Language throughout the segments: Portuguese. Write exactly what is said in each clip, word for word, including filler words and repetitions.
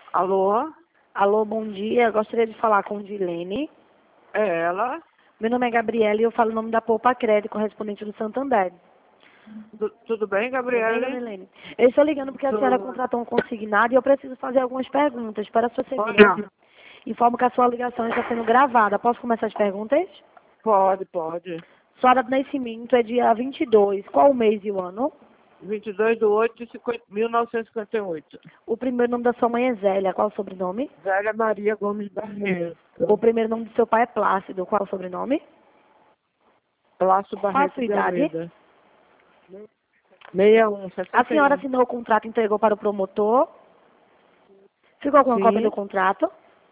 Alô? Alô, bom dia. Eu gostaria de falar com Dilene. É ela? Meu nome é Gabriela e eu falo o nome da Poupa Crédito, correspondente do Santander. Tu- tudo bem, Tudo bem, Gabriele? Gabrielene? Eu estou ligando porque a senhora Tudo. contratou um consignado e eu preciso fazer algumas perguntas para a sua Pode, segurança. Informo que a sua ligação está sendo gravada. Posso começar as perguntas? pode. pode. Sua data de nascimento é dia vinte e dois. Qual o mês e o ano? vinte e dois de oito de mil novecentos e cinquenta e oito. O primeiro nome da sua mãe é Zélia. Qual o sobrenome? Zélia Maria Gomes Barreto. O primeiro nome do seu pai é Plácido. Qual o sobrenome? Plácio Qual a Barreto sua de idade? Almeida. sessenta e um, A sessenta e senhora um. assinou o contrato e entregou para o promotor? Ficou com a cópia do Sim, contrato?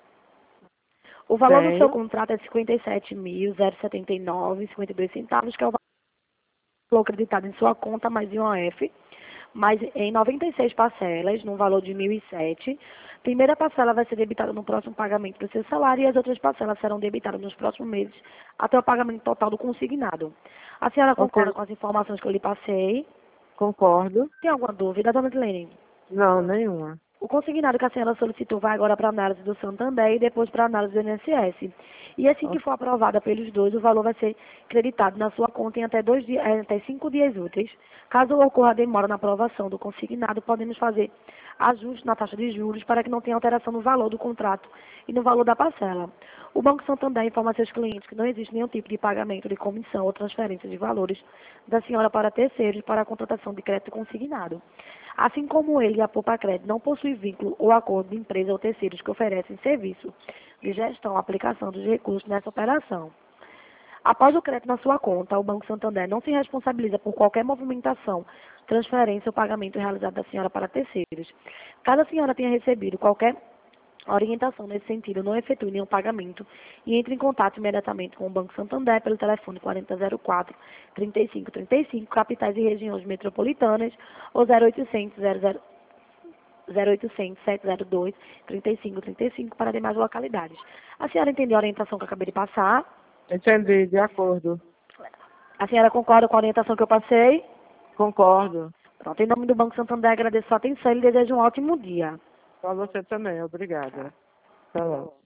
O valor do seu tenho. contrato é cinquenta e sete mil, setenta e nove e cinquenta e dois centavos, que é o valor acreditado em sua conta, mais I O F, mas em noventa e seis parcelas, no valor de mil e sete. Primeira parcela vai ser debitada no próximo pagamento do seu salário e as outras parcelas serão debitadas nos próximos meses até o pagamento total do consignado. A senhora Ok, concorda com as informações que eu lhe passei? concordo. Tem alguma dúvida, dona Dilene? Não, nenhuma. O consignado que a senhora solicitou vai agora para análise do Santander e depois para análise do I N S S. E assim que Ok. for aprovada pelos dois, o valor vai ser creditado na sua conta em até, dois dias, eh, até cinco dias úteis. Caso ocorra demora na aprovação do consignado, podemos fazer ajuste na taxa de juros para que não tenha alteração no valor do contrato e no valor da parcela. O Banco Santander informa a seus clientes que não existe nenhum tipo de pagamento de comissão ou transferência de valores da senhora para terceiros para a contratação de crédito consignado. Assim como ele e a Poupa Crédito não possuem vínculo ou acordo de empresa ou terceiros que oferecem serviço de gestão ou aplicação dos recursos nessa operação. Após o crédito na sua conta, o Banco Santander não se responsabiliza por qualquer movimentação, transferência ou pagamento realizado da senhora para terceiros. Caso a senhora tenha recebido qualquer orientação nesse sentido, não efetue nenhum pagamento e entre em contato imediatamente com o Banco Santander pelo telefone quarenta zero quatro, trinta e cinco trinta e cinco, capitais e regiões metropolitanas, ou zero oitocentos, zero zero, zero oitocentos, sete zero dois, trinta e cinco trinta e cinco para demais localidades. A senhora entendeu a orientação que eu acabei de passar? Entendi, de acordo. A senhora concorda com a orientação que eu passei? Concordo. Pronto, em nome do Banco Santander, agradeço a atenção e lhe desejo um ótimo dia. Para você também, obrigada. Tá bom.